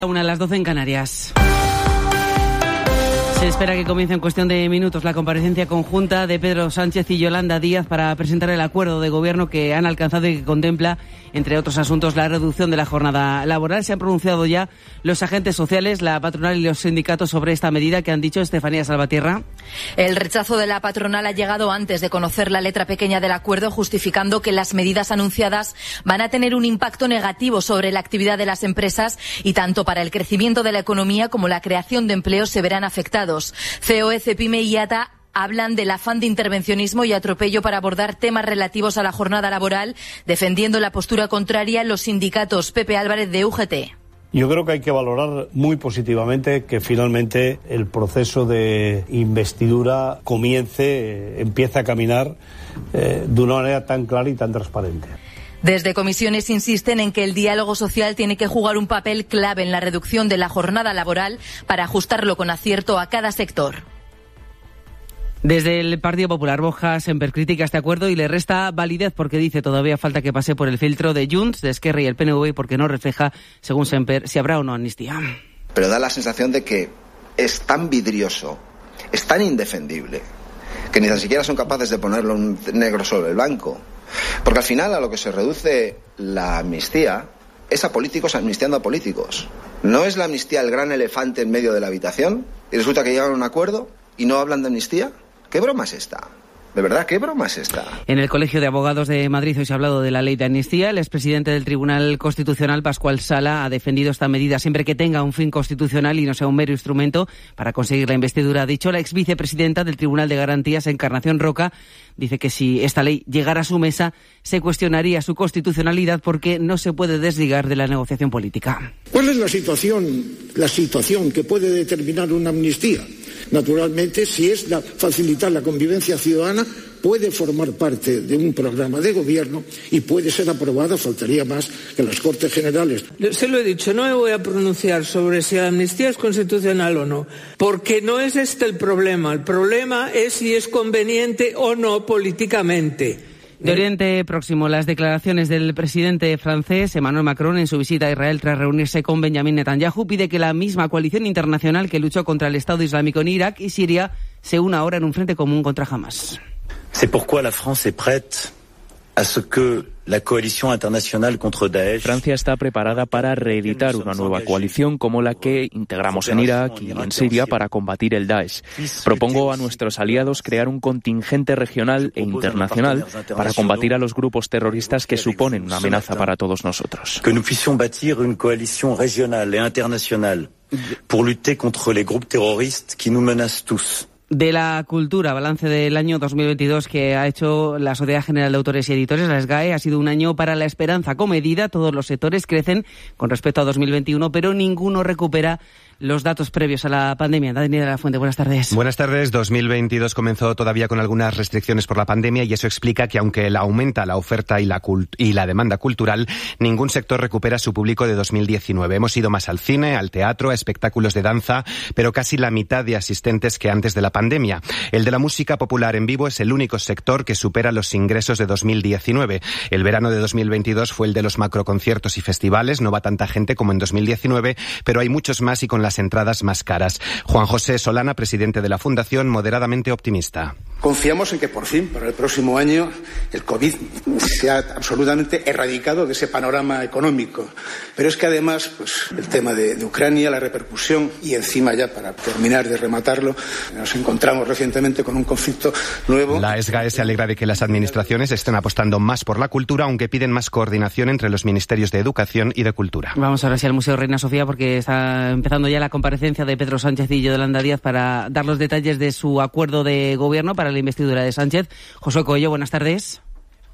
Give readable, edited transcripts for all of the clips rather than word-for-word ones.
Una a las 12 en Canarias. Se espera que comience en cuestión de minutos la comparecencia conjunta de Pedro Sánchez y Yolanda Díaz para presentar el acuerdo de gobierno que han alcanzado y que contempla, entre otros asuntos, la reducción de la jornada laboral. Se han pronunciado ya los agentes sociales, la patronal y los sindicatos sobre esta medida. ¿Qué han dicho? Estefanía Salvatierra. El rechazo de la patronal ha llegado antes de conocer la letra pequeña del acuerdo, justificando que las medidas anunciadas van a tener un impacto negativo sobre la actividad de las empresas y tanto para el crecimiento de la economía como la creación de empleos se verán afectados. COE, CEPIME y IATA hablan del afán de intervencionismo y atropello para abordar temas relativos a la jornada laboral, defendiendo la postura contraria los sindicatos. Pepe Álvarez, de UGT. Yo creo que hay que valorar muy positivamente que finalmente el proceso de investidura empiece a caminar de una manera tan clara y tan transparente. Desde comisiones insisten en que el diálogo social tiene que jugar un papel clave en la reducción de la jornada laboral para ajustarlo con acierto a cada sector. Desde el Partido Popular, Borja Semper critica este acuerdo y le resta validez porque dice todavía falta que pase por el filtro de Junts, de Esquerra y el PNV porque no refleja, según Semper, si habrá o no amnistía. Pero da la sensación de que es tan vidrioso, es tan indefendible, que ni tan siquiera son capaces de ponerlo negro sobre el blanco. Porque al final a lo que se reduce la amnistía es a políticos amnistiando a políticos. ¿No es la amnistía el gran elefante en medio de la habitación? Y resulta que llegan a un acuerdo y no hablan de amnistía. ¿Qué broma es esta? De verdad, ¿qué broma es esta? En el Colegio de Abogados de Madrid hoy se ha hablado de la ley de amnistía. El expresidente del Tribunal Constitucional, Pascual Sala, ha defendido esta medida siempre que tenga un fin constitucional y no sea un mero instrumento para conseguir la investidura. Ha dicho la exvicepresidenta del Tribunal de Garantías, Encarnación Roca, dice que si esta ley llegara a su mesa se cuestionaría su constitucionalidad porque no se puede desligar de la negociación política. ¿Cuál es la situación que puede determinar una amnistía? Naturalmente, si es facilitar la convivencia ciudadana, puede formar parte de un programa de gobierno y puede ser aprobada, faltaría más, que las Cortes Generales. Se lo he dicho, no me voy a pronunciar sobre si la amnistía es constitucional o no, porque no es este el problema es si es conveniente o no políticamente. De Oriente Próximo, las declaraciones del presidente francés Emmanuel Macron en su visita a Israel tras reunirse con Benjamin Netanyahu pide que la misma coalición internacional que luchó contra el Estado Islámico en Irak y Siria se una ahora en un frente común contra Hamas. C'est pourquoi la France est prête à ce que la coalition internationale contre Daesh. Francia está preparada para reeditar una nueva coalición como la que integramos en Irak y en Siria para combatir el Daesh. Propongo a nuestros aliados crear un contingente regional e internacional para combatir a los grupos terroristas que suponen una amenaza para todos nosotros. Que nous puissions bâtir une coalition régionale et internationale pour lutter contre les groupes terroristes qui nous menacent tous. De la cultura, balance del año 2022 que ha hecho la Sociedad General de Autores y Editores, la SGAE, ha sido un año para la esperanza comedida. Todos los sectores crecen con respecto a 2021, pero ninguno recupera los datos previos a la pandemia. Daniel de la Fuente, buenas tardes. Buenas tardes. 2022 comenzó todavía con algunas restricciones por la pandemia y eso explica que aunque aumenta la oferta y la demanda cultural, ningún sector recupera su público de 2019. Hemos ido más al cine, al teatro, a espectáculos de danza, pero casi la mitad de asistentes que antes de la pandemia. El de la música popular en vivo es el único sector que supera los ingresos de 2019. El verano de 2022 fue el de los macroconciertos y festivales. No va tanta gente como en 2019, pero hay muchos más y con las entradas más caras. Juan José Solana, presidente de la Fundación, moderadamente optimista. Confiamos en que por fin, para el próximo año, el COVID sea absolutamente erradicado de ese panorama económico. Pero es que además, el tema de Ucrania, la repercusión y encima ya para terminar de rematarlo, nos encontramos recientemente con un conflicto nuevo. La SGAE se alegra de que las administraciones estén apostando más por la cultura, aunque piden más coordinación entre los ministerios de Educación y de Cultura. Vamos ahora sí al Museo Reina Sofía porque está empezando ya la comparecencia de Pedro Sánchez y Yolanda Díaz para dar los detalles de su acuerdo de gobierno para la investidura de Sánchez. José Coello, buenas tardes.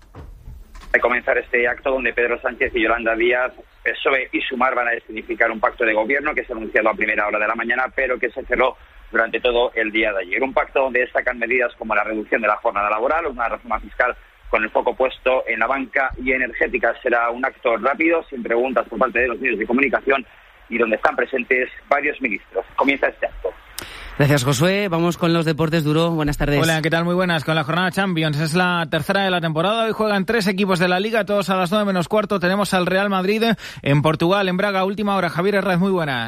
De comenzar este acto donde Pedro Sánchez y Yolanda Díaz, PSOE y Sumar van a significar un pacto de gobierno que se ha anunciado a primera hora de la mañana, pero que se cerró durante todo el día de ayer. Un pacto donde destacan medidas como la reducción de la jornada laboral, una reforma fiscal con el foco puesto en la banca y energética. Será un acto rápido, sin preguntas por parte de los medios de comunicación y donde están presentes varios ministros. Comienza este acto. Gracias, Josué. Vamos con los deportes, Duro. Buenas tardes. Hola, ¿qué tal? Muy buenas. Con la jornada Champions. Es la tercera de la temporada. Hoy juegan 3 equipos de la Liga, todos a las 9 menos cuarto. Tenemos al Real Madrid en Portugal, en Braga. Última hora. Javier Herrera, muy buenas.